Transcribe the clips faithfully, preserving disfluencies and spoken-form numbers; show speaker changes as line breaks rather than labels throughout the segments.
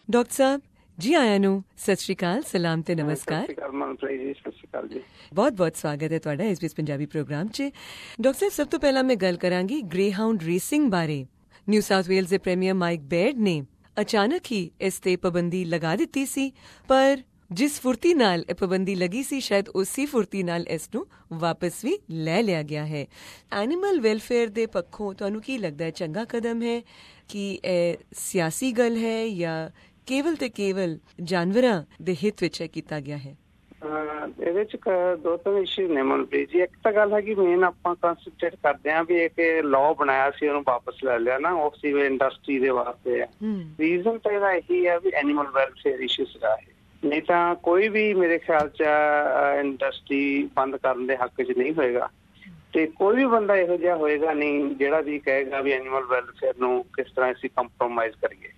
Doctor Sahib ji ਆਇਆਂ ਨੂੰ ਸਤਿ ਸ਼੍ਰੀ ਅਕਾਲ, ਸਲਾਮ ਤੇ ਨਮਸਕਾਰ।
ਸਤਿ ਸ਼੍ਰੀ ਅਕਾਲ ਮਨਪ੍ਰੀਤ ਜੀ, ਸਤਿ ਸ਼੍ਰੀ ਅਕਾਲ ਜੀ।
ਬਹੁਤ ਬਹੁਤ ਸਵਾਗਤ ਹੈ ਤੁਹਾਡਾ S B S Punjabi programme 'ਚ। ਡਾਕਟਰ ਸਾਹਿਬ, ਸਭ ਤੋਂ ਪਹਿਲਾਂ ਮੈਂ ਗੱਲ ਕਰਾਂਗੀ ਗ੍ਰੇਹਾਊਂਡ ਰੇਸਿੰਗ ਬਾਰੇ। ਨਿਊ ਸਾਊਥ ਵੇਲਜ਼ ਦੇ ਪ੍ਰੀਮੀਅਰ ਮਾਈਕ ਬੇਅਰਡ ਨੇ ਅਚਾਨਕ ਹੀ ਇਸ ਤੇ ਪਾਬੰਦੀ ਲਗਾ ਦਿੱਤੀ ਸੀ, ਪਰ ਜਿਸ ਫੁਰਤੀ ਨਾਲ ਇਹ ਪਾਬੰਦੀ ਲੱਗੀ ਸੀ, ਸ਼ਾਇਦ ਉਸੇ ਫੁਰਤੀ ਨਾਲ ਇਸ ਨੂੰ ਵਾਪਸ ਵੀ ਲੈ ਲਿਆ ਗਿਆ ਹੈ। ਐਨੀਮਲ ਵੈਲਫੇਅਰ ਦੇ ਪੱਖੋਂ ਤੁਹਾਨੂੰ ਕੀ ਲੱਗਦਾ ਹੈ, ਚੰਗਾ ਕਦਮ ਹੈ ਕਿ ਇਹ ਸਿਆਸੀ ਗੱਲ ਹੈ ਜਾਂ ਕੇਵਲ ਤੇ ਕੇਵਲ ਜਾਨਵਰਾਂ ਦੇ ਹਿੱਤ ਵਿੱਚ ਕੀਤਾ ਗਿਆ ਹੈ?
ਇਹਦੇ ਵਿੱਚ ਦੋ ਤਿੰਨ ਇਸ਼ੂ ਨੇ ਮਨਪ੍ਰੀਤ ਜੀ। ਇੱਕ ਤਾਂ ਗੱਲ ਹੈ ਕਿ ਮੇਨ ਆਪਾਂ ਕੰਸੈਂਟਰੇਟ ਕਰਦੇ ਹਾਂ ਵੀ ਇੱਕ ਲਾਅ ਬਣਾਇਆ ਸੀ, ਉਹਨੂੰ ਵਾਪਸ ਲੈ ਲਿਆ ਨਾ, ਉਹ ਸੀ ਇੰਡਸਟਰੀ ਦੇ ਵਾਸਤੇ ਹੈ। ਰੀਜ਼ਨ ਤਾਂ ਇਹਦਾ ਇਹੀ ਹੈ ਵੀ ਐਨੀਮਲ ਵੈਲਫੇਅਰ ਇਸ਼ੂ ਸੀਗਾ ਇਹ, ਨਹੀਂ ਤਾਂ ਕੋਈ ਵੀ ਮੇਰੇ ਖਿਆਲ 'ਚ ਇੰਡਸਟਰੀ ਬੰਦ ਕਰਨ ਦੇ ਹੱਕ 'ਚ ਨਹੀਂ ਹੋਏਗਾ। ਤੇ ਕੋਈ ਵੀ ਬੰਦਾ ਇਹੋ ਜਿਹਾ ਹੋਏਗਾ ਨਹੀਂ ਜਿਹੜਾ ਵੀ ਕਹੇਗਾ ਵੀ ਐਨੀਮਲ ਵੈਲਫੇਅਰ ਨੂੰ ਕਿਸ ਤਰ੍ਹਾਂ ਅਸੀਂ ਕੰਪਰੋਮਾਈਜ਼ ਕਰੀਏ।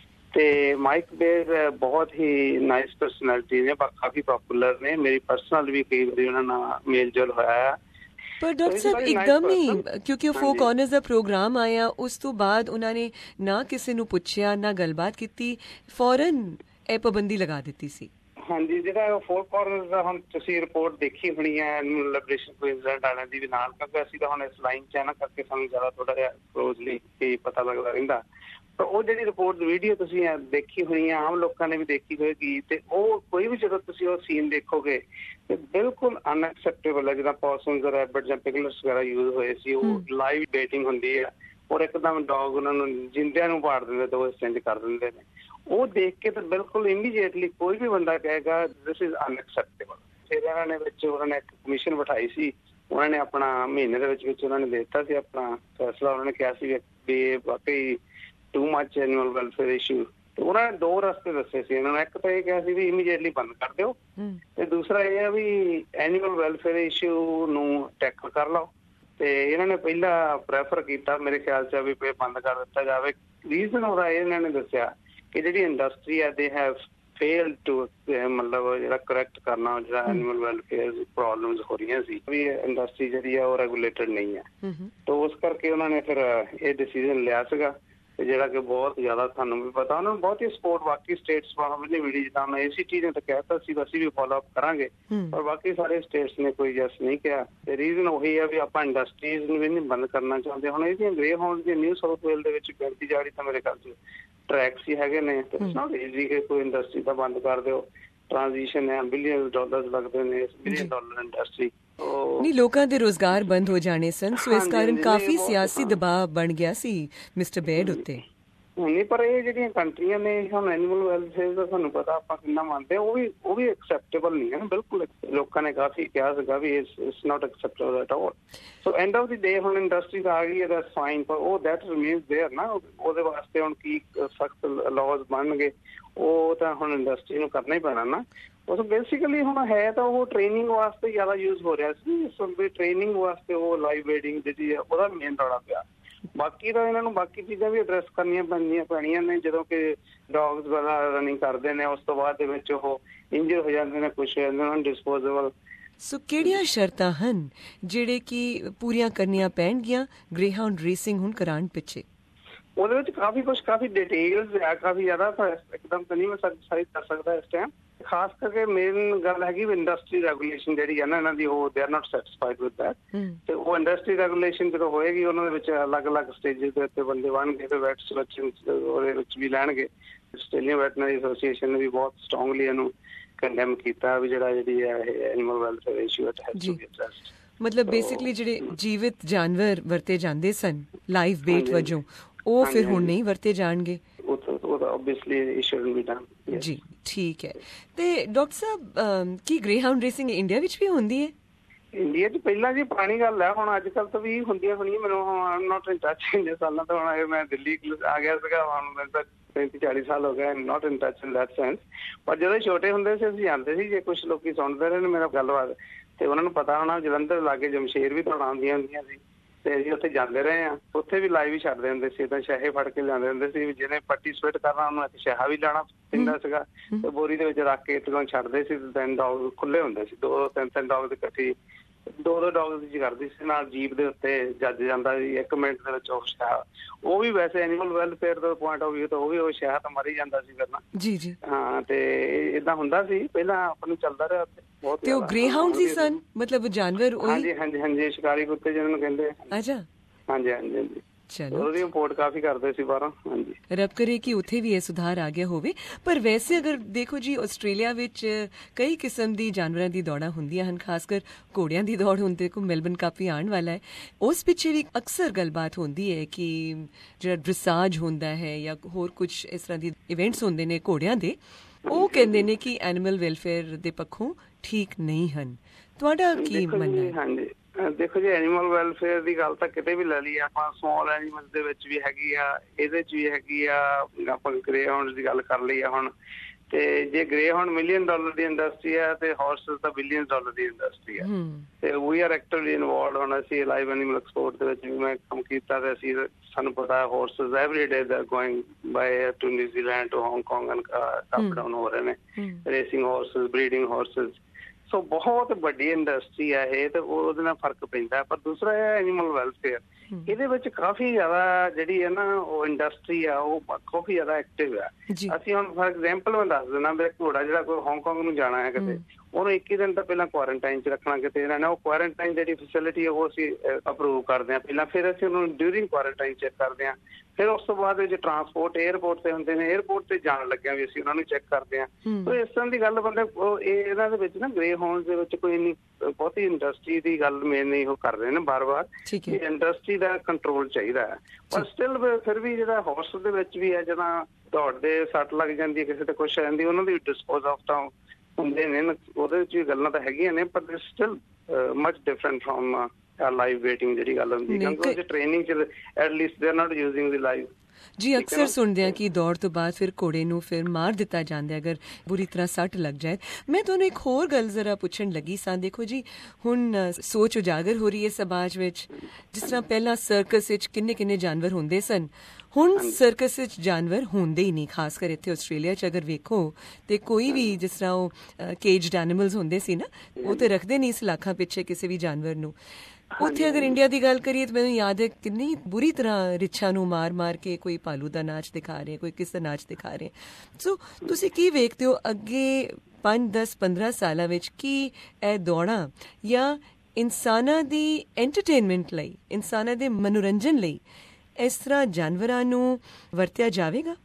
ਤੇ ਮਾਈਕ ਬੇਅਰਡ ਬਹੁਤ ਹੀ ਨਾਈਸ ਪਰਸਨੈਲਿਟੀ ਨੇ, ਕਾਫੀ ਪੋਪੂਲਰ ਨੇ, ਮੇਰੀ ਪਰਸਨਲ ਵੀ ਕਈ ਵਾਰੀ ਉਹਨਾਂ ਨਾਲ ਮੇਲ ਜੋਲ ਹੋਇਆ।
ਪਰ ਡਾਕਟਰ ਸਾਹਿਬ ਇੱਕਦਮ ਹੀ, ਕਿਉਂਕਿ ਉਹ ਫੋਰ ਕਾਰਨਰਸ ਦਾ ਪ੍ਰੋਗਰਾਮ ਆਇਆ, ਉਸ ਤੋਂ ਬਾਅਦ ਉਹਨਾਂ ਨੇ ਨਾ ਕਿਸੇ ਨੂੰ ਪੁੱਛਿਆ ਨਾ ਗੱਲਬਾਤ ਕੀਤੀ, ਫੌਰਨ ਇਹ ਪਾਬੰਦੀ ਲਗਾ ਦਿੱਤੀ ਸੀ। ਹਾਂਜੀ,
ਜਿਹੜਾ ਫੋਰ ਕਾਰਨਰਸ ਦਾ ਹੁਣ ਤੁਸੀਂ ਰਿਪੋਰਟ ਦੇਖੀ ਹੋਣੀ ਹੈ ਐਨੀਮਲ ਲਿਬਰੇਸ਼ਨ ਕੁਇਨਜ਼ਲੈਂਡ ਵਾਲਿਆਂ ਦੀ ਵੀ ਨਾਲ, ਕਿਉਂਕਿ ਅਸੀਂ ਤਾਂ ਹੁਣ ਇਸ ਲਾਈਨ 'ਚ ਹੈ ਨਾ, ਕਰਕੇ ਸਾਨੂੰ ਜ਼ਿਆਦਾ ਥੋੜਾ ਜਿਹਾ ਕਲੋਜ਼ਲੀ ਪਤਾ ਲੱਗਦਾ ਰਹਿੰਦਾ। ਤਾਂ ਉਹ ਜਿਹੜੀ ਰਿਪੋਰਟ ਵੀਡੀਓ ਤੁਸੀਂ ਦੇਖੀ ਹੋਣੀ ਆ, ਆਮ ਲੋਕਾਂ ਨੇ ਵੀ ਦੇਖੀ ਹੋਏਗੀ, ਤੇ ਉਹ ਕੋਈ ਵੀ ਜਦੋਂ ਤੁਸੀਂ ਉਹ ਸੀਨ ਦੇਖੋਗੇ ਤੇ ਬਿਲਕੁਲ ਅਨਐਕਸੈਪਟੇਬਲ ਹੈ। ਜਿੱਦਾਂ ਪੋਸਮਸ, ਰੈਬਿਟ ਜਾਂ ਪਿਗਲਟਸ ਵਗੈਰਾ ਯੂਜ਼ ਹੋਏ ਸੀ, ਉਹ ਲਾਈਵ ਬੇਟਿੰਗ ਹੁੰਦੀ ਹੈ ਔਰ ਇੱਕਦਮ ਡੌਗ ਉਹਨਾਂ ਨੂੰ ਜਿੰਦਿਆਂ ਨੂੰ ਪਾੜ ਦਿੰਦੇ, ਦੋ ਐਕਸਚੇਂਜ ਕਰ ਦਿੰਦੇ ਨੇ। ਉਹ ਦੇਖ ਕੇ ਤਾਂ ਬਿਲਕੁਲ ਇਮੀਡੀਏਟਲੀ ਕੋਈ ਵੀ ਬੰਦਾ ਕਹੇਗਾ ਦਿਸ ਇਜ਼ ਅਨਐਕਸੈਪਟੇਬਲ। ਫਿਰ ਇਹਨਾਂ ਨੇ ਵਿੱਚ ਉਹਨਾਂ ਨੇ ਇੱਕ ਕਮਿਸ਼ਨ ਬਿਠਾਈ ਸੀ, ਉਹਨਾਂ ਨੇ ਆਪਣਾ ਮਹੀਨੇ ਦੇ ਵਿੱਚ ਵਿੱਚ ਉਹਨਾਂ ਨੇ ਦੇ ਦਿੱਤਾ ਸੀ ਆਪਣਾ ਫੈਸਲਾ। ਉਹਨਾਂ ਨੇ ਕਿਹਾ ਸੀ ਵੀ ਇਹ ਵਾਕਈ too much animal welfare issue. ਤੇ ਉਹਨਾਂ ਨੇ ਦੋ ਰਸਤੇ ਦੱਸੇ ਸੀ ਇਹਨਾਂ ਨੂੰ। ਇੱਕ ਤਾਂ ਇਹ ਕਿਹਾ ਸੀ ਵੀ ਇਮੀਡੀਏਟਲੀ ਬੰਦ ਕਰ ਦਿਓ, ਤੇ ਦੂਸਰਾ ਇਹ ਹੈ ਵੀ ਐਨੀਮਲ ਵੈਲਫੇਅਰ ਇਸ਼ੂ ਨੂੰ ਟੈਕਲ ਕਰ ਲਓ। ਤੇ ਇਹਨਾਂ ਨੇ ਪਹਿਲਾਂ ਪ੍ਰੈਫਰ ਕੀਤਾ ਮੇਰੇ ਖਿਆਲ 'ਚ ਵੀ ਬੰਦ ਕਰ ਦਿੱਤਾ ਜਾਵੇ। ਰੀਜ਼ਨ ਉਹਦਾ ਇਹਨਾਂ ਨੇ ਦੱਸਿਆ ਕਿ ਜਿਹੜੀ ਇੰਡਸਟਰੀ ਹੈ ਦੇ ਹੈਵ ਫੇਲਡ ਟੂ ਮਤਲਬ ਜਿਹੜਾ ਕਰੈਕਟ ਕਰਨਾ ਜਿਹੜਾ ਐਨੀਮਲ ਵੈਲਫੇਅਰ ਪ੍ਰੋਬਲਮਸ ਹੋ ਰਹੀਆਂ ਸੀ, ਵੀ ਇੰਡਸਟਰੀ ਜਿਹੜੀ ਆ ਉਹ ਰੈਗੂਲੇਟਡ ਨਹੀਂ ਹੈ। ਤਾਂ ਉਸ ਕਰਕੇ ਉਹਨਾਂ ਨੇ ਫਿਰ ਇਹ ਡਿਸੀਜ਼ਨ ਲਿਆ ਸੀਗਾ, ਤੇ ਜਿਹੜਾ ਕਿ ਬਹੁਤ ਜ਼ਿਆਦਾ ਤੁਹਾਨੂੰ ਵੀ ਪਤਾ ਉਹਨਾਂ ਨੂੰ ਬਹੁਤ ਹੀ ਸਪੋਰਟ ਬਾਕੀ ਸਟੇਟਸ ਨੇ ਮਿਲੀ। ਜਿੱਦਾਂ ਮੈਂ ਏ ਸੀ ਟੀ ਨੇ ਤਾਂ ਕਹਿਤਾ ਸੀ ਅਸੀਂ ਵੀ ਫੋਲੋ ਅਪ ਕਰਾਂਗੇ, ਪਰ ਬਾਕੀ ਸਾਰੇ ਸਟੇਟਸ ਨੇ ਕੋਈ ਜਸ ਨਹੀਂ ਕਿਹਾ। ਤੇ ਰੀਜ਼ਨ ਉਹੀ ਹੈ ਵੀ ਆਪਾਂ ਇੰਡਸਟਰੀਜ਼ ਨੂੰ ਵੀ ਨਹੀਂ ਬੰਦ ਕਰਨਾ ਚਾਹੁੰਦੇ। ਹੁਣ ਇਹਦੀਆਂ ਗ੍ਰੇਹਾਊਂਡ ਦੀਆਂ ਨਿਊ ਸਾਊਥ ਵੇਲ ਦੇ ਵਿੱਚ ਗਿਣਤੀ ਜਾੜੀ ਤਾਂ ਮੇਰੇ ਖਿਆਲ 'ਚ ਟਰੈਕਸ ਹੀ ਹੈਗੇ ਨੇ, ਤੇ ਇਟਸ ਨਾਟ ਈਜ਼ੀ ਕਿ ਕੋਈ ਇੰਡਸਟਰੀ ਤਾਂ ਬੰਦ ਕਰ ਦਿਓ। ਟ੍ਰਾਂਜੀਸ਼ਨ ਹੈ, ਬਿਲੀਅਨ ਡਾਲਰਸ ਲੱਗਦੇ ਨੇ, ਬਿਲੀਅਨ ਡਾਲਰ ਇੰਡਸਟਰੀ।
ਨਹੀਂ, ਲੋਕਾਂ ਦੇ ਰੋਜ਼ਗਾਰ ਬੰਦ ਹੋ ਜਾਣੇ ਸਨ, ਸੋ ਇਸ ਕਾਰਨ ਕਾਫੀ ਸਿਆਸੀ ਦਬਾਅ ਬਣ ਗਿਆ ਸੀ ਮਿਸਟਰ ਬੇਅਰਡ ਉੱਤੇ।
ਨਹੀਂ, ਪਰ ਇਹ ਜਿਹੜੀਆਂ ਕੰਟਰੀਆਂ ਨੇ ਹੁਣ ਐਨੀਮਲ ਵੈਲਫੇਅਰ ਦਾ ਤੁਹਾਨੂੰ ਪਤਾ ਆਪਾਂ ਕਿੰਨਾ ਮੰਨਦੇ, ਉਹ ਵੀ ਉਹ ਵੀ ਐਕਸੈਪਟੇਬਲ ਨਹੀਂ ਹੈ ਨਾ ਬਿਲਕੁਲ। ਲੋਕਾਂ ਨੇ ਕਾਫੀ ਕਿਹਾ ਸੀਗਾ ਵੀ it's not acceptable at all. So end of the day ਹੁਣ ਇੰਡਸਟਰੀ ਆ ਗਈ ਹੈ, ਦੈਟਸ ਫਾਈਨ, ਪਰ ਉਹ ਦੈਟ ਰਿਮੇਨਸ ਦੇਅਰ ਨਾ। ਉਹਦੇ ਵਾਸਤੇ ਹੁਣ ਕੀ ਸਖਤ ਲਾਜ਼ ਬਣਨਗੇ, ਉਹ ਤਾਂ ਹੁਣ ਇੰਡਸਟਰੀ ਨੂੰ ਕਰਨਾ ਹੀ ਪੈਣਾ ਨਾ। ਉਹ ਬੇਸਿਕਲੀ ਹੁਣ ਹੈ ਤਾਂ ਉਹ ਟ੍ਰੇਨਿੰਗ ਵਾਸਤੇ ਜ਼ਿਆਦਾ ਯੂਜ਼ ਹੋ ਰਿਹਾ ਸੀ, ਸੋ ਵੀ ਟ੍ਰੇਨਿੰਗ ਵਾਸਤੇ ਉਹ ਲਾਈਵ ਵੇਡਿੰਗ ਜਿਹੜੀ ਹੈ ਉਹਦਾ ਮੇਨ ਰੌਲਾ ਪਿਆ। ਬਾਕੀ ਤਾਂ ਇਹਨਾਂ ਨੂੰ ਬਾਕੀ ਚੀਜ਼ਾਂ ਵੀ ਐਡਰੈਸ ਕਰਨੀਆਂ ਪੈਂਦੀਆਂ ਪੈਣੀਆਂ ਨੇ। ਜਦੋਂ ਕਿ ਡੌਗਸ ਵਗੈਰਾ ਰਨਿੰਗ ਕਰਦੇ ਨੇ, ਉਸ ਤੋਂ ਬਾਅਦ ਦੇ ਵਿੱਚ ਉਹ ਇੰਜਰ ਹੋ ਜਾਂਦੇ ਨੇ, ਕੁਛ ਹੋ ਜਾਂਦੇ ਨੇ ਡਿਸਪੋਜ਼ੇਬਲ।
ਸੋ ਕਿਹੜੀਆਂ ਸ਼ਰਤਾਂ ਹਨ ਜਿਹੜੇ ਕਿ ਪੂਰੀਆਂ ਕਰਨੀਆਂ ਪੈਣਗੀਆਂ ਗ੍ਰੇਹਾਊਂਡ ਰੇਸਿੰਗ ਹੁਣ ਕਰਾਉਣ ਪਿੱਛੇ?
ਉਹਦੇ ਵਿੱਚ ਕਾਫੀ ਕੁਛ ਕਾਫੀ ਡਿਟੇਲਸ ਹੈ, ਕਾਫੀ ਜ਼ਿਆਦਾ, ਤਾਂ ਇੱਕਦਮ ਤਾਂ ਨਹੀਂ ਮੈਂ ਸਾਰੀ ਕਰ ਸਕਦਾ ਇਸ ਟਾਈਮ। ਖਾਸ ਕਰਕੇ ਮੇਨ ਗੱਲ ਹੈਗੀ ਵੀ ਇੰਡਸਟਰੀ ਰੈਗੂਲੇਸ਼ਨ ਜਿਹੜੀ ਹੈ ਨਾ ਇਹਨਾਂ ਦੀ, ਉਹ they are not satisfied with that. ਤੇ ਉਹ ਇੰਡਸਟਰੀ ਰੈਗੂਲੇਸ਼ਨ ਜਦੋਂ ਹੋਏਗੀ ਉਹਨਾਂ ਦੇ ਵਿੱਚ ਅਲੱਗ-ਅਲੱਗ ਸਟੇਜਿਸ ਦੇ ਉੱਤੇ ਬੰਦੇ ਬਣਨਗੇ, ਤੇ ਵੈਟਸ ਉਹਦੇ ਵਿੱਚ ਵੀ ਲੈਣਗੇ। ਆਸਟ੍ਰੇਲੀਅਨ ਵੈਟਰਨਰੀ ਐਸੋਸੀਏਸ਼ਨ ਨੇ ਵੀ ਬਹੁਤ ਸਟਰੋਂਗਲੀ ਇਹਨੂੰ ਕੰਡੈਮ ਕੀਤਾ ਵੀ ਜਿਹੜਾ ਜਿਹੜੀ ਹੈ ਇਹ animal welfare issue it has to be addressed.
ਮਤਲਬ ਬੇਸਿਕਲੀ ਜਿਹੜੇ ਜੀਵਿਤ ਜਾਨਵਰ ਵਰਤੇ ਜਾਂਦੇ ਸਨ ਲਾਈਵ ਬੇਟ ਵਜੋਂ, ਉਹ ਫਿਰ ਹੁਣ ਨਹੀਂ ਵਰਤੇ ਜਾਣਗੇ। ਜੀ ਠੀਕ ਹੈ। ਤੇ ਡਾਕਟਰ ਸਾਹਿਬ, ਕੀ ਗ੍ਰੇਹਾਊਂਡ ਰੇਸਿੰਗ ਇੰਡੀਆ ਵਿੱਚ ਵੀ ਹੁੰਦੀ ਹੈ?
ਇੰਡੀਆ 'ਚ ਪਹਿਲਾਂ ਜੀ ਪੁਰਾਣੀ ਗੱਲ ਹੈ, ਹੁਣ ਅੱਜ ਕੱਲ੍ਹ ਤਾਂ ਵੀ ਹੁੰਦੀਆਂ ਹੋਣੀਆਂ। ਮੈਨੂੰ ਹੁਣ ਨਾਟ ਇਨ ਟੱਚ ਇੰਨੇ ਸਾਲਾਂ ਤੋਂ, ਹੁਣ ਮੈਂ ਦਿੱਲੀ ਆ ਗਿਆ ਸੀਗਾ, ਹੁਣ ਤਾਂ ਪੈਂਤੀ ਚਾਲੀ ਸਾਲ ਹੋ ਗਏ, not in touch in that sense. ਪਰ ਜਦੋਂ ਛੋਟੇ ਹੁੰਦੇ ਸੀ ਅਸੀਂ ਜਾਂਦੇ ਸੀ, ਜੇ ਕੁਛ ਲੋਕੀ ਸੁਣਦੇ ਰਹੇ ਨੇ ਮੇਰਾ ਗੱਲਬਾਤ, ਤੇ ਉਹਨਾਂ ਨੂੰ ਪਤਾ ਹੋਣਾ ਜਲੰਧਰ ਲਾਗੇ ਜਮਸ਼ੇਰ ਵੀ ਦੌੜਾਂ ਆਉਂਦੀਆਂ ਹੁੰਦੀਆਂ ਸੀ, ਤੇ ਅਸੀਂ ਉੱਥੇ ਜਾਂਦੇ ਰਹੇ ਹਾਂ। ਉੱਥੇ ਵੀ ਲਾਈਵ ਹੀ ਛੱਡਦੇ ਹੁੰਦੇ ਸੀ, ਤਾਂ ਸ਼ਾਹੇ ਫੜ ਕੇ ਲਿਆਉਂਦੇ ਹੁੰਦੇ ਸੀ, ਜਿਹਨੇ ਪਾਰਟੀਸਪੇਟ ਕਰਨਾ ਉਹਨੂੰ ਇੱਕ ਸ਼ਾਹਾ ਵੀ ਲਾਉਣਾ ਪੈਂਦਾ ਸੀਗਾ, ਤੇ ਬੋਰੀ ਦੇ ਵਿੱਚ ਰੱਖ ਕੇ ਇੱਥੋਂ ਛੱਡਦੇ ਸੀ। ਤਿੰਨ ਡੌਗ ਖੁੱਲੇ ਹੁੰਦੇ ਸੀ, ਦੋ ਤਿੰਨ ਤਿੰਨ ਡੌਗ ਦੇ ਇਕੱਠੀ ਦੋ ਦੋ ਡੌਗਸ ਦੀ ਕਰਦੀ ਸੀ, ਨਾਲ ਜੀਪ ਦੇ ਉੱਤੇ ਜੱਜ ਜਾਂਦਾ ਸੀ ਇੱਕ ਮਿੰਟ ਦੇ ਵਿੱਚ। ਉਹ ਸ਼ਾਹ ਉਹ ਵੀ ਵੈਸੇ ਐਨੀਮਲ ਵੈਲਫੇਅਰ ਦਾ ਪੁਆਇੰਟ ਆਫ ਵਿਊ ਤੋਂ ਉਹ ਵੀ ਉਹ ਸ਼ਾਹ ਤਾਂ ਮਰ ਹੀ ਜਾਂਦਾ ਸੀ ਕਰਨਾ।
ਜੀ ਜੀ
ਹਾਂ, ਤੇ ਏਦਾਂ ਹੁੰਦਾ ਸੀ ਪਹਿਲਾਂ ਆਪਾਂ ਨੂੰ ਚੱਲਦਾ ਰਿਹਾ ਬਹੁਤ।
ਤੇ ਉਹ ਗ੍ਰੇ ਹਾਊਂਡ ਸੀ ਸਨ, ਮਤਲਬ ਜਾਨਵਰ?
ਹਾਂਜੀ ਹਾਂਜੀ ਹਾਂਜੀ, ਸ਼ਿਕਾਰੀ ਕੁੱਤੇ ਜਿਹਨਾਂ ਨੂੰ ਕਹਿੰਦੇ।
ਅੱਛਾ,
ਹਾਂਜੀ ਹਾਂਜੀ ਹਾਂਜੀ।
ਚਲੋ,
ਉਹਦੀ ਇੰਪੋਰਟ ਕਾਫੀ ਕਰਦੇ ਸੀ ਬਾਹਰੋਂ। ਹਾਂਜੀ,
ਰੱਬ ਕਰੇ ਕਿ ਉੱਥੇ ਵੀ ਇਹ ਸੁਧਾਰ ਆ ਗਿਆ ਹੋਵੇ। ਪਰ ਵੈਸੇ ਅਗਰ ਦੇਖੋ ਜੀ, ਆਸਟ੍ਰੇਲੀਆ ਵਿੱਚ ਕਈ ਕਿਸਮ ਦੀ ਜਾਨਵਰਾਂ ਦੀ ਦੌੜਾਂ ਹੁੰਦੀਆਂ ਹਨ, ਖਾਸ ਕਰ ਘੋੜਿਆਂ ਦੀ ਦੌੜ ਹੁਣ ਦੇਖੋ ਮੈਲਬਨ ਕੱਪ ਵੀ ਆਉਣ ਵਾਲਾ ਹੈ, ਉਸ ਪਿੱਛੇ ਵੀ ਅਕਸਰ ਗੱਲਬਾਤ ਹੁੰਦੀ ਹੈ ਕਿ ਜਿਹੜਾ ਡ੍ਰਸਾਜ ਹੁੰਦਾ ਹੈ ਜਾਂ ਹੋਰ ਕੁਝ ਇਸ ਤਰ੍ਹਾਂ ਦੀ ਇਵੈਂਟਸ ਹੁੰਦੇ ਨੇ ਘੋੜਿਆਂ ਦੇ, ਉਹ ਕਹਿੰਦੇ ਨੇ ਕਿ ਐਨੀਮਲ ਵੈਲਫੇਅਰ ਦੇ ਪੱਖੋਂ ਠੀਕ ਨਹੀਂ ਹਨ। ਤੁਹਾਡਾ ਕੀ ਮੰਨਣਾ ਹੈ?
ਹਾਂਜੀ, ਦੇਖੋ ਜੀ, ਐਨੀਮਲ ਵੈਲਫੇਅਰ ਦੀ ਗੱਲ ਤਾਂ ਕਿਤੇ ਵੀ ਲੈ ਲਈਏ ਆਪਾਂ, ਸਮੌਲ ਐਨੀਮਲ ਦੇ ਵਿੱਚ ਵੀ ਹੈਗੀ ਆ, ਇਹਦੇ 'ਚ ਵੀ ਹੈਗੀ ਆ। ਆਪਾਂ ਗ੍ਰੇ ਹਾਊਂਡ ਦੀ ਗੱਲ ਕਰ ਲਈ ਆ ਹੁਣ, ਤੇ ਜੇ ਗ੍ਰੇ ਹਾਊਂਡ ਮਿਲੀਅਨ ਡਾਲਰ ਦੀ ਇੰਡਸਟਰੀ ਹੈ ਤੇ ਹਾਰਸਸ ਤਾਂ ਬਿਲੀਅਨ ਡਾਲਰ ਦੀ ਇੰਡਸਟਰੀ ਹੈ। ਤੇ ਵੀ ਆਰ ਐਕਟਿਵਲੀ ਇਨਵੋਲਵਡ। ਹੁਣ ਅਸੀਂ ਲਾਈਵ ਐਨੀਮਲ ਐਕਸਪੋਰਟ ਦੇ ਵਿੱਚ ਵੀ ਮੈਂ ਕੰਮ ਕੀਤਾ, ਤੇ ਅਸੀਂ ਸਾਨੂੰ ਪਤਾ ਹੈ horses every day they are going by to New Zealand, to Hong Kong and up down ਹੋ ਰਹੇ ਨੇ, racing horses, breeding horses. So ਬਹੁਤ ਵੱਡੀ ਇੰਡਸਟਰੀ ਹੈ ਇਹ, ਤੇ ਉਹਦੇ ਨਾਲ ਫਰਕ ਪੈਂਦਾ। ਪਰ ਦੂਸਰਾ ਹੈ ਐਨੀਮਲ ਵੈਲਫੇਅਰ, ਇਹਦੇ ਵਿੱਚ ਕਾਫੀ ਜ਼ਿਆਦਾ ਜਿਹੜੀ ਹੈ ਨਾ ਉਹ ਇੰਡਸਟਰੀ ਆ ਉਹ ਕਾਫੀ ਜ਼ਿਆਦਾ ਐਕਟਿਵ ਹੈ। ਅਸੀਂ ਹੁਣ ਫॉर ਐਗਜ਼ਾਮਪਲ ਮੈਂ ਦੱਸ ਦਿੰਦਾ, ਮੇਰਾ ਘੋੜਾ ਜਿਹੜਾ ਕੋਈ ਹਾਂਗਕਾਂਗ ਨੂੰ ਜਾਣਾ ਹੈ ਕਿਤੇ, ਉਹਨੂੰ ਇੱਕੀ ਦਿਨ ਤਾਂ ਪਹਿਲਾਂ ਕੁਆਰੰਟਾਈਨ 'ਚ ਰੱਖਣਾ ਕਿਤੇ ਇਹਨਾਂ ਨੇ। ਉਹ ਕੁਆਰੰਟਾਈਨ ਜਿਹੜੀ ਫੈਸਿਲਿਟੀ ਉਹ ਅਸੀਂ ਅਪਰੂਵ ਕਰਦੇ ਹਾਂ ਪਹਿਲਾਂ, ਫਿਰ ਅਸੀਂ ਉਹਨੂੰ ਡਿਊਰਿੰਗ ਕੁਆਰੰਟਾਈਨ ਚੈੱਕ ਕਰਦੇ ਹਾਂ। ਫਿਰ ਉਸ ਤੋਂ ਬਾਅਦ ਵਿੱਚ ਟਰਾਂਸਪੋਰਟ ਏਅਰਪੋਰਟ ਤੇ ਹੁੰਦੇ ਨੇ, ਏਅਰਪੋਰਟ ਤੇ ਜਾਣ ਲੱਗਿਆ ਵੀ ਅਸੀਂ ਉਹਨਾਂ ਨੂੰ ਚੈੱਕ ਕਰਦੇ ਹਾਂ। ਸੋ ਇਸ ਤਰ੍ਹਾਂ ਦੀ ਗੱਲ ਬੰਦੇ ਇਹ ਇਹਨਾਂ ਦੇ ਵਿੱਚ ਨਾ ਗ੍ਰੇ ਹਾਊਂਡ ਦੇ ਵਿੱਚ ਕੋਈ ਇੰਨੀ ਬਹੁਤੀ ਇੰਡਸਟਰੀ ਦੀ ਗੱਲ ਮੇਨ ਨਹੀਂ ਉਹ ਕਰ ਰਹੇ ਨੇ ਬਾਰ ਬਾਰ। ਇੰਡਸਟਰੀ ਦਾ ਕੰਟਰੋਲ ਚਾਹੀਦਾ ਹੈ, ਪਰ ਸਟਿਲ ਫਿਰ ਵੀ ਜਿਹੜਾ ਹਾਰਸ ਦੇ ਵਿੱਚ ਵੀ ਹੈ, ਜਦੋਂ ਦੌੜਦੇ ਸੱਟ ਲੱਗ ਜਾਂਦੀ ਹੈ, ਕਿਸੇ ਤੇ ਕੁਛ ਆ ਜਾਂਦੀ, ਉਹਨਾਂ ਦੀ ਡਿਸਪੋਜ਼ ਆਫ ਤਾਂ ਹੁੰਦੇ ਨੇ, ਉਹਦੇ ਵਿੱਚ ਵੀ ਗੱਲਾਂ ਤਾਂ ਹੈਗੀਆਂ ਨੇ, ਪਰ still much different from live baiting ਜਿਹੜੀ ਗੱਲ ਹੁੰਦੀ, ਕਿਉਂਕਿ ਉਹ ਟ੍ਰੇਨਿੰਗ 'ਚ at least they are not using the live.
ਜੀ ਅਕਸਰ ਸੁਣਦੇ ਹਾਂ ਕਿ ਦੌੜ ਤੋਂ ਬਾਅਦ ਫਿਰ ਘੋੜੇ ਨੂੰ ਫਿਰ ਮਾਰ ਦਿੱਤਾ ਜਾਂਦਾ ਅਗਰ ਬੁਰੀ ਤਰ੍ਹਾਂ ਸੱਟ ਲੱਗ ਜਾਏ। ਮੈਂ ਤੁਹਾਨੂੰ ਇੱਕ ਹੋਰ ਗੱਲ ਜ਼ਰਾ ਪੁੱਛਣ ਲੱਗੀ ਸਾਂ। ਦੇਖੋ ਜੀ, ਹੁਣ ਸੋਚ ਉਜਾਗਰ ਹੋ ਰਹੀ ਹੈ ਸਮਾਜ ਵਿੱਚ, ਜਿਸ ਤਰ੍ਹਾਂ ਪਹਿਲਾਂ ਸਰਕਸ ਵਿੱਚ ਕਿੰਨੇ ਕਿੰਨੇ ਜਾਨਵਰ ਹੁੰਦੇ ਸਨ, ਹੁਣ ਸਰਕਸ ਵਿੱਚ ਜਾਨਵਰ ਹੁੰਦੇ ਹੀ ਨਹੀਂ। ਖਾਸ ਕਰ ਇੱਥੇ ਆਸਟ੍ਰੇਲੀਆ 'ਚ ਅਗਰ ਵੇਖੋ ਤੇ ਕੋਈ ਵੀ, ਜਿਸ ਤਰ੍ਹਾਂ ਉਹ ਕੇਜਡ ਐਨੀਮਲਸ ਹੁੰਦੇ ਸੀ ਨਾ, ਉਹ ਤੇ ਰੱਖਦੇ ਨਹੀਂ ਸਲਾਖਾਂ ਪਿੱਛੇ ਕਿਸੇ ਵੀ ਜਾਨਵਰ ਨੂੰ। ਉੱਥੇ ਅਗਰ ਇੰਡੀਆ ਦੀ ਗੱਲ ਕਰੀਏ ਤਾਂ ਮੈਨੂੰ ਯਾਦ ਹੈ ਕਿੰਨੀ ਬੁਰੀ ਤਰ੍ਹਾਂ ਰਿੱਛਾਂ ਨੂੰ ਮਾਰ ਮਾਰ ਕੇ ਕੋਈ ਭਾਲੂ ਦਾ ਨਾਚ ਦਿਖਾ ਰਹੇ, ਕੋਈ ਕਿਸ ਦਾ ਨਾਚ ਦਿਖਾ ਰਹੇ। ਸੋ ਤੁਸੀਂ ਕੀ ਵੇਖਦੇ ਹੋ ਅੱਗੇ ਪੰਜ ਦਸ ਪੰਦਰਾਂ ਸਾਲਾਂ ਵਿੱਚ ਕੀ ਇਹ ਦੌੜਾਂ ਜਾਂ ਇਨਸਾਨਾਂ ਦੀ ਐਂਟਰਟੇਨਮੈਂਟ ਲਈ, ਇਨਸਾਨਾਂ ਦੇ ਮਨੋਰੰਜਨ ਲਈ ਇਸ ਤਰ੍ਹਾਂ ਜਾਨਵਰਾਂ ਨੂੰ ਵਰਤਿਆ ਜਾਵੇਗਾ?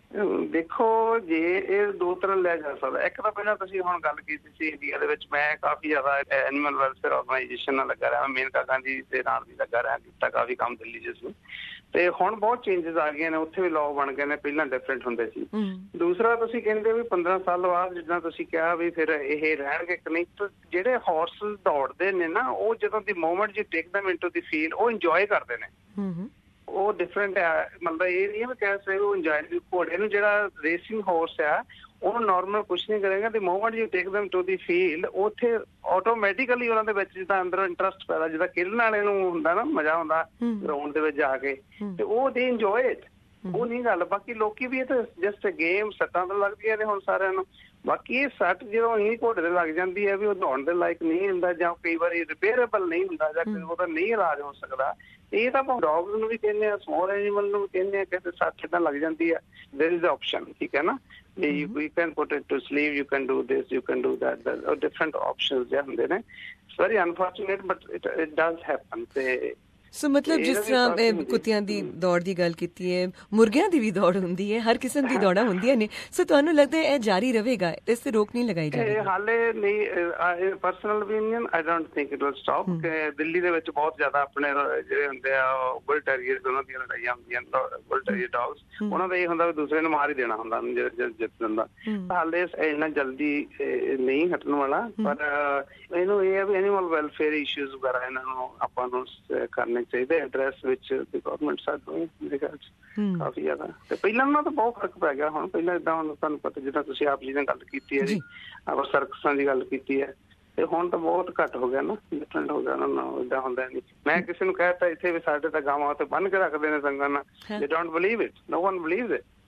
ਦੇਖੋ ਜੇ ਇਹ ਦੋ ਤਰ੍ਹਾਂ ਲਿਆ ਜਾ ਸਕਦਾ। ਇੱਕ ਤਾਂ ਪਹਿਲਾਂ ਤੁਸੀਂ ਹੁਣ ਗੱਲ ਕੀਤੀ ਸੀ ਇੰਡੀਆ ਦੇ ਵਿੱਚ, ਮੈਂ ਕਾਫੀ ਜ਼ਿਆਦਾ ਐਨੀਮਲ ਵੈਲਫੇਅਰ ਆਰਗੇਨਾਈਜੇਸ਼ਨ ਨਾਲ ਲੱਗਾ ਰਿਹਾ, ਮੇਨਕਾ ਗਾਂਧੀ ਦੇ ਨਾਲ ਵੀ ਲੱਗਾ ਰਿਹਾ, ਕੀਤਾ ਕਾਫੀ ਕੰਮ ਦਿੱਲੀ ਜਿਸ ਨੂੰ। ਤੇ ਹੁਣ ਬਹੁਤ ਚੇਂਜਸ ਆ ਗਈਆਂ ਨੇ, ਉੱਥੇ ਵੀ ਲਾਅ ਬਣ ਗਏ ਨੇ, ਪਹਿਲਾਂ ਡਿਫਰੈਂਟ ਹੁੰਦੇ ਸੀ। ਦੂਸਰਾ ਤੁਸੀਂ ਕਹਿੰਦੇ ਵੀ ਪੰਦਰਾਂ ਸਾਲ ਬਾਅਦ ਜਿੱਦਾਂ ਤੁਸੀਂ ਕਿਹਾ ਵੀ ਫਿਰ ਇਹ ਰਹਿਣਗੇ ਕਿ ਨਹੀਂ, ਜਿਹੜੇ ਹਾਰਸਸ ਦੌੜਦੇ ਨੇ ਨਾ, ਉਹ ਜਦੋਂ the movement you take them into the field, ਉਹ ਇੰਜੋਏ ਕਰਦੇ ਨੇ। ਉਹ ਡਿਫਰੈਂਟ ਹੈ, ਮਤਲਬ ਇਹ ਨਹੀਂ ਹੈ ਵੀ ਕਹਿ ਸਕਦੇ ਉਹ ਇੰਜੋਏ। ਘੋੜੇ ਨੂੰ ਜਿਹੜਾ ਰੇਸਿੰਗ ਹਾਰਸ ਆ ਉਹਨੂੰ ਨੋਰਮਲ ਕੁਛ ਨਹੀਂ ਕਰੇਗਾ, ਤੇ movement you take them to the field, ਉੱਥੇ ਆਟੋਮੈਟਿਕਲੀ ਉਹਨਾਂ ਦੇ ਵਿੱਚ ਜਿੱਦਾਂ ਅੰਦਰੋਂ ਇੰਟਰਸਟ ਪੈਦਾ, ਜਿੱਦਾਂ ਖੇਡਣ ਵਾਲੇ ਨੂੰ ਹੁੰਦਾ ਨਾ ਮਜ਼ਾ ਹੁੰਦਾ ਗਰਾਊਂਡ ਦੇ ਵਿੱਚ ਜਾ ਕੇ, ਤੇ ਉਹ ਦੇ ਇੰਜੋਏ ਇਟ। ਉਹ ਨਹੀਂ ਗੱਲ। ਬਾਕੀ ਲੋਕੀ ਵੀ ਇਹ ਤਾਂ ਜਸਟ ਗੇਮ, ਸੱਟਾਂ ਤਾਂ ਲੱਗਦੀਆਂ ਨੇ ਹੁਣ ਸਾਰਿਆਂ ਨੂੰ। ਬਾਕੀ ਇਹ ਸੱਟ ਜਦੋਂ ਹੀ ਘੋੜੇ ਤੇ ਲੱਗ ਜਾਂਦੀ ਹੈ ਵੀ ਉਹ ਦੌੜਨ ਦੇ ਲਾਇਕ ਨਹੀਂ ਹੁੰਦਾ, ਜਾਂ ਕਈ ਵਾਰੀ ਰਿਪੇਅਰੇਬਲ ਨਹੀਂ ਹੁੰਦਾ, ਜਾਂ ਉਹਦਾ ਨਹੀਂ ਇਲਾਜ ਹੋ ਸਕਦਾ। ਇਹ ਤਾਂ ਆਪਾਂ ਡੌਗਸ ਨੂੰ ਵੀ ਕਹਿੰਦੇ ਆ, ਸਮੌਲ ਐਨੀਮਲ ਨੂੰ ਵੀ ਕਹਿੰਦੇ ਆ, ਕਿਸੇ ਸੱਟ ਏਦਾਂ ਲੱਗ ਜਾਂਦੀ ਹੈ, ਦੇਰ ਇਜ਼ ਆਪਸ਼ਨ, ਠੀਕ ਹੈ ਨਾ। You can put it to sleep, you can do this, you can do that, different options ਜਿਹੜੇ ਹੁੰਦੇ ਨੇ। It's very unfortunate but it it does happen. ਤੇ
ਸੋ ਮਤਲਬ ਜਿਸ ਤਰ੍ਹਾਂ ਕੁੱਤਿਆਂ ਦੀ ਦੌੜ ਦੀ ਗੱਲ ਕੀਤੀ ਹੈ, ਮੁਰਗਿਆਂ ਦੀ ਵੀ ਦੌੜ ਹੁੰਦੀ ਹੈ, ਹਰ ਕਿਸਮ ਦੀ ਦੌੜਾਂ ਹੁੰਦੀਆਂ ਨੇ। ਸੋ ਤੁਹਾਨੂੰ ਲੱਗਦਾ ਹੈ ਇਹ ਜਾਰੀ ਰਹੇਗਾ, ਇਸ ਤੇ ਰੋਕ ਨਹੀਂ ਲਗਾਈ ਜਾਏਗੀ?
ਹਾਲੇ ਨਹੀਂ, personal opinion, I don't think it will stop. Delhi ਦੇ ਵਿੱਚ ਬਹੁਤ ਜ਼ਿਆਦਾ ਆਪਣੇ ਜਿਹੜੇ ਹੁੰਦੇ ਆ ਬੁਲ ਟੈਰੀਅਰਸ, ਉਹਨਾਂ ਦੀਆਂ ਲੜਾਈਆਂ ਹੁੰਦੀਆਂ, ਬੁਲ ਟੈਰੀਅਰ ਡੌਗਸ, ਉਹਨਾਂ ਦਾ ਇਹ ਹੁੰਦਾ ਵੀ ਦੂਸਰੇ ਨੂੰ ਮਾਰ ਹੀ ਦੇਣਾ ਹੁੰਦਾ ਜਿੱਤ ਜਾਂਦਾ। ਹਾਲੇ ਇੰਨਾ ਜਲਦੀ ਨਹੀਂ ਹਟਣ ਵਾਲਾ, ਪਰ ਇਹਨੂੰ ਇਹ ਹੈ ਵੀ ਐਨੀਮਲ ਵੈਲਫੇਅਰ ਇਸ਼ੂਜ਼ ਵਗੈਰਾ ਇਹਨਾਂ ਨੂੰ ਆਪਾਂ ਨੂੰ ਕਰਨੇ ਚਾਹੀਦੇ ਐਡਰੈਸ ਵਿੱਚ। ਗਵਰਨਮੈਂਟ ਸਾਡੇ ਮੇਰੇ ਖਿਆਲ ਚ ਕਾਫੀ ਜ਼ਿਆਦਾ, ਤੇ ਪਹਿਲਾਂ ਨਾਲ ਤਾਂ ਬਹੁਤ ਫਰਕ ਪੈ ਗਿਆ। ਹੁਣ ਪਹਿਲਾਂ ਏਦਾਂ ਹੁਣ ਤੁਹਾਨੂੰ ਪਤਾ, ਜਿੱਦਾਂ ਤੁਸੀਂ ਆਪ ਜੀ ਨੇ ਗੱਲ ਕੀਤੀ ਹੈ ਜੀ, ਆਪਾਂ ਸਰਕਸਾਂ ਦੀ ਗੱਲ ਕੀਤੀ ਹੈ, ਤੇ ਹੁਣ ਤਾਂ ਬਹੁਤ ਘੱਟ ਹੋ ਗਿਆ ਨਾ, ਡਿਫਰੈਂਟ ਹੋ ਗਿਆ। ਉਹਨਾਂ ਨੂੰ ਏਦਾਂ ਹੁੰਦਾ ਨਹੀਂ। ਮੈਂ ਕਿਸੇ ਨੂੰ ਕਹਿ ਦਿੱਤਾ ਇੱਥੇ ਵੀ ਸਾਡੇ ਤਾਂ ਗਾਵਾਂ ਉੱਤੇ ਬੰਨ ਕੇ ਰੱਖਦੇ ਨੇ ਸੰਗਾਂ ਨਾਲ, they don't believe it, no one believes it.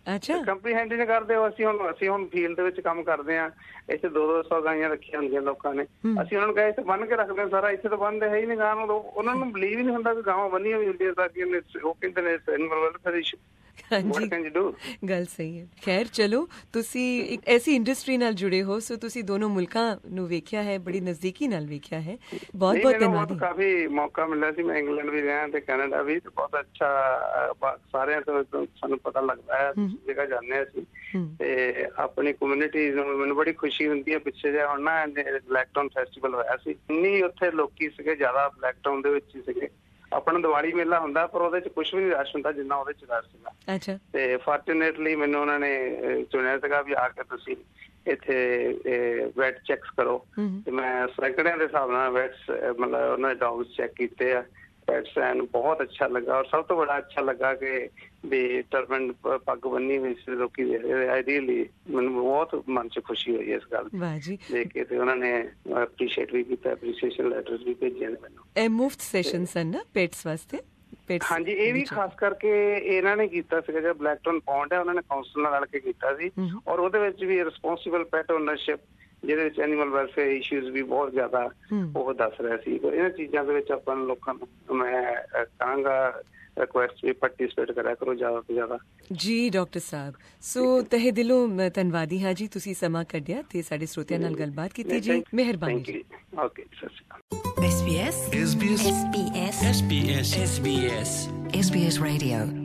ਅੱਛਾ,
ਕੰਪਨੀ ਹੈਂਡਲ ਕਰਦੇ ਹੋ। ਅਸੀਂ ਹੁਣ ਅਸੀਂ ਹੁਣ ਫੀਲਡ ਦੇ ਵਿੱਚ ਕੰਮ ਕਰਦੇ ਹਾਂ, ਇੱਥੇ ਦੋ ਦੋ ਸੌ ਗਾਈਆਂ ਰੱਖੀਆਂ ਹੁੰਦੀਆਂ ਲੋਕਾਂ ਨੇ, ਅਸੀਂ ਉਹਨਾਂ ਨੂੰ ਕਹੇ ਇੱਥੇ ਬੰਨ ਕੇ ਰੱਖਦੇ ਹਾਂ ਸਾਰਾ, ਇੱਥੇ ਤਾਂ ਬੰਨਦੇ ਹੈ ਹੀ ਨਹੀਂ ਗਾਂ ਨੂੰ, ਉਹਨਾਂ ਨੂੰ ਬਲੀਵ ਹੀ ਨਹੀਂ ਹੁੰਦਾ ਕਿ ਗਾਵਾਂ ਬੰਨੀਆਂ ਵੀ ਹੁੰਦੀਆਂ ਤਾਂ ਕਿ ਉਹ ਕਹਿੰਦੇ ਨੇ ਐਨੀਮਲ ਵੈਲਫੇਅਰ ਇਸ਼ੂ।
ਹਾਂਜੀ, ਗੱਲ ਸਹੀ ਹੈ। ਖੈਰ ਚਲੋ, ਤੁਸੀਂ ਇੱਕ ਐਸੀ ਇੰਡਸਟਰੀ ਨਾਲ ਜੁੜੇ ਹੋ, ਸੋ ਤੁਸੀਂ ਦੋਨੋਂ ਮੁਲਕਾਂ ਨੂੰ ਵੇਖਿਆ ਹੈ, ਬੜੀ ਨਜ਼ਦੀਕੀ ਨਾਲ ਵੇਖਿਆ ਹੈ। ਬਹੁਤ ਬਹੁਤ ਧੰਨਵਾਦ।
ਕਾਫੀ ਮੌਕਾ ਮਿਲਿਆ ਸੀ, ਮੈਂ ਇੰਗਲੈਂਡ ਵੀ ਰਿਹਾ ਤੇ ਕੈਨੇਡਾ ਵੀ, ਬਹੁਤ ਅੱਛਾ ਸਾਰਿਆਂ ਤੋਂ ਸਾਨੂੰ ਪਤਾ ਲੱਗਦਾ ਹੈ, ਜਗ੍ਹਾ ਜਾਂਦੇ ਹਾਂ ਅਸੀਂ ਤੇ ਆਪਣੀ ਕਮਿਊਨਿਟੀ ਨੂੰ। ਮੈਨੂੰ ਬੜੀ ਖੁਸ਼ੀ ਹੁੰਦੀ ਹੈ। ਪਿੱਛੇ ਜਿਹਾ ਹੁਣ ਨਾ ਬਲੈਕਟਾਊਨ ਫੈਸਟੀਵਲ ਹੋਇਆ ਸੀ, ਇੰਨੀ ਉੱਥੇ ਲੋਕੀ ਸੀਗੇ, ਜ਼ਿਆਦਾ ਬਲੈਕਟਾਊਨ ਦੇ ਵਿੱਚ ਹੀ ਸੀਗੇ। ਆਪਣਾ ਦੀਵਾਲੀ ਮੇਲਾ ਹੁੰਦਾ ਪਰ ਉਹਦੇ ਚ ਕੁਛ ਵੀ ਨਹੀਂ ਰਸ਼ ਹੁੰਦਾ ਜਿੰਨਾ ਉਹਦੇ ਚ ਰਸ਼ ਸੀਗਾ।
ਅੱਛਾ, ਤੇ
ਫਾਰਚੂਨੇਟਲੀ ਮੈਨੂੰ ਉਹਨਾਂ ਨੇ ਚੁਣਿਆ ਸੀਗਾ ਵੀ ਆ ਕੇ ਤੁਸੀਂ ਇੱਥੇ ਵੈਟ ਚੈੱਕਸ ਕਰੋ, ਤੇ ਮੈਂ ਸੈਂਕੜਿਆਂ ਦੇ ਹਿਸਾਬ ਨਾਲ ਵੈਟਸ ਮਤਲਬ ਉਹਨਾਂ ਦੇ ਡੌਗਸ ਚੈੱਕ ਕੀਤੇ ਆ। ਪੈਟਸ ਐਨ ਬਹੁਤ ਅੱਛਾ ਲੱਗਾ, ਔਰ ਸਭ ਤੋਂ ਬੜਾ ਅੱਛਾ ਲੱਗਾ ਕਿ ਵੀ ਟਰਬਨ ਪੱਗ ਬੰਨੀ ਹੋਈ ਸੀ, ਲੋਕੀ ਆਈਡੀਅਲੀ ਮੈਨੂੰ ਬਹੁਤ ਮਨ ਚ ਖੁਸ਼ੀ ਹੋਈ ਇਸ ਗੱਲ ਦੇਖ ਕੇ, ਤੇ ਉਹਨਾਂ ਨੇ ਐਪਰੀਸ਼ੀਏਟ ਵੀ ਕੀਤਾ, ਐਪਰੀਸ਼ੀਏਸ਼ਨ ਲੈਟਰਸ ਵੀ ਭੇਜੇ ਨੇ ਮੈਨੂੰ।
ਇਹ ਮੁਫਤ ਸੈਸ਼ਨ ਸਨ ਨਾ ਪੈਟਸ ਵਾਸਤੇ?
ਹਾਂਜੀ, ਇਹ ਵੀ ਖਾਸ ਕਰਕੇ ਇਹਨਾਂ ਨੇ ਕੀਤਾ ਸੀਗਾ, ਜਿਹੜਾ ਬਲੈਕਟਨ ਪੌਂਡ ਹੈ ਉਹਨਾਂ ਨੇ ਕਾਉਂਸਲ ਨਾਲ ਰਲ ਕੇ ਕੀਤਾ ਸੀ, ਔਰ ਉਹਦੇ ਵਿੱਚ ਵੀ ਰਿਸਪੋਂਸਿਬਲ ਪੈਟ ਓਨਰਸ਼ਿਪ, ਜਿਹਦੇ ਵਿੱਚ ਐਨੀਮਲ ਵੈਲਫੇਅਰ ਇਸ਼ੂਜ਼ ਵੀ ਬਹੁਤ ਜ਼ਿਆਦਾ ਉਹ ਦੱਸ ਰਿਹਾ ਸੀ। ਇਹਨਾਂ ਚੀਜ਼ਾਂ ਦੇ ਵਿੱਚ ਆਪਾਂ ਲੋਕਾਂ ਨੂੰ ਮੈਂ ਕਹਾਂਗਾ ਰਿਕੁਐਸਟ ਵੀ ਪਾਰਟਿਸਿਪੇਟ ਕਰਿਆ ਕਰੋ ਜ਼ਿਆਦਾ ਤੋਂ ਜ਼ਿਆਦਾ। ਜੀ
ਡਾਕਟਰ ਸਾਹਿਬ, ਸੋ ਤਹਿ ਦਿਲੋਂ ਮੈਂ ਧੰਨਵਾਦੀ ਹਾਂ ਜੀ, ਤੁਸੀਂ ਸਮਾਂ ਕੱਢਿਆ ਤੇ ਸਾਡੇ ਸਰੋਤਿਆਂ ਨਾਲ ਗੱਲਬਾਤ ਕੀਤੀ ਜੀ। ਮਿਹਰਬਾਨੀ ਜੀ।
ਓਕੇ, ਸਤਿ ਸ਼੍ਰੀ ਅਕਾਲ।
S B S S B S S B S S B S S B S Radio।